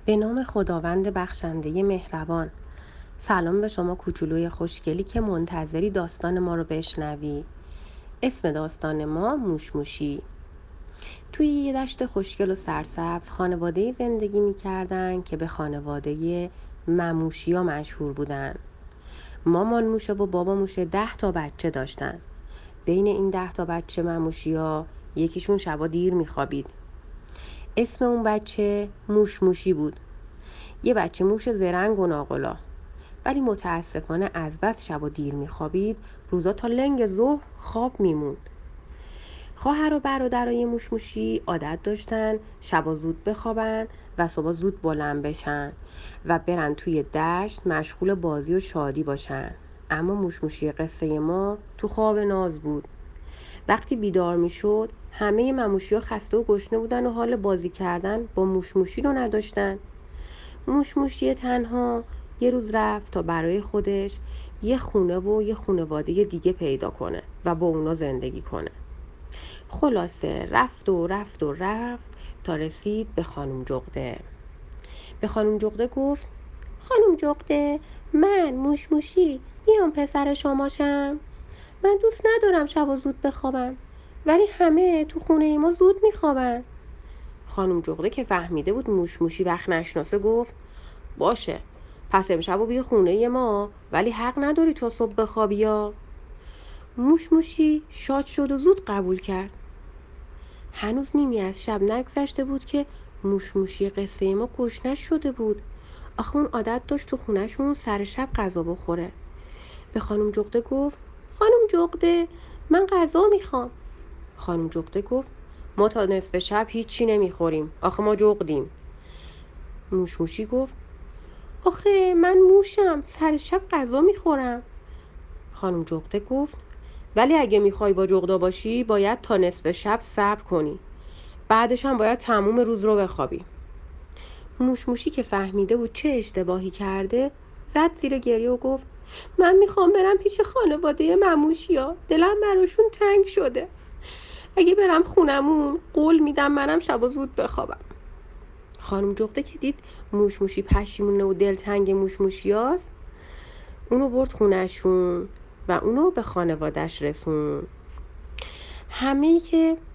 به نام خداوند بخشنده مهربان. سلام به شما کوچولوی خوشگلی که منتظری داستان ما رو بشنوی. اسم داستان ما موشموشی. توی یه دشت خوشگل و سرسبز خانواده‌ای زندگی می‌کردن که به خانواده مموشیا مشهور بودن. مامان موشه و بابا موشه 10 تا بچه داشتن. بین این 10 تا بچه مموشیا یکیشون شبا دیر میخوابید. اسم اون بچه موشموشی بود. یه بچه موش زرنگ و ناقلا، ولی متاسفانه از بس شب و دیر میخوابید روزا تا لنگ ظهر خواب میموند. خواهر و برادرای موشموشی عادت داشتن شبا زود بخوابن و صبح زود بلند بشن و برن توی دشت مشغول بازی و شادی باشن. اما موشموشی قصه ما تو خواب ناز بود. وقتی بیدار میشد همه مموشی ها خسته و گشنه بودن و حال بازی کردن با موشموشی رو نداشتن. موشموشی تنها یه روز رفت تا برای خودش یه خونه و یه خونواده دیگه پیدا کنه و با اونا زندگی کنه. خلاصه رفت و رفت و رفت تا رسید به خانم جغده. به خانم جغده گفت: خانم جغده، من موشموشی بیام پسر شماشم. من دوست ندارم شب زود بخوابم، ولی همه تو خونه ما زود میخوابن. خانم جغده که فهمیده بود موشموشی وقت نشناسه گفت: باشه، پس امشب بیا خونه ما، ولی حق نداری تا صبح بخوابی یا. موشموشی شاد شد و زود قبول کرد. هنوز نیمی از شب نگذشته بود که موشموشی قصه ما گشنش شده بود. آخه اون عادت داشت تو خونهشون سر شب غذا بخوره. به خانم جغده گفت: خانم جغده، من غذا میخوام. خانم جغده گفت: ما تا نصف شب هیچی نمیخوریم، آخه ما جغدیم. موشموشی گفت: آخه من موشم، سر شب غذا میخورم. خانم جغده گفت: ولی اگه میخوای با جغدا باشی باید تا نصف شب صبر کنی، بعدش هم باید تموم روز رو بخوابی. موشموشی که فهمیده بود چه اشتباهی کرده زد زیر گریه و گفت: من میخوام برم پیش خانواده مموشیا، دلم براشون تنگ شده. اگه برم خونمون قول میدم منم شب زود بخوابم. خانم جغده که دید موشموشی پشیمونه و دلتنگ موشموشیاست، اونو برد خونهشون و اونو به خانوادهش رسون. همه‌ای که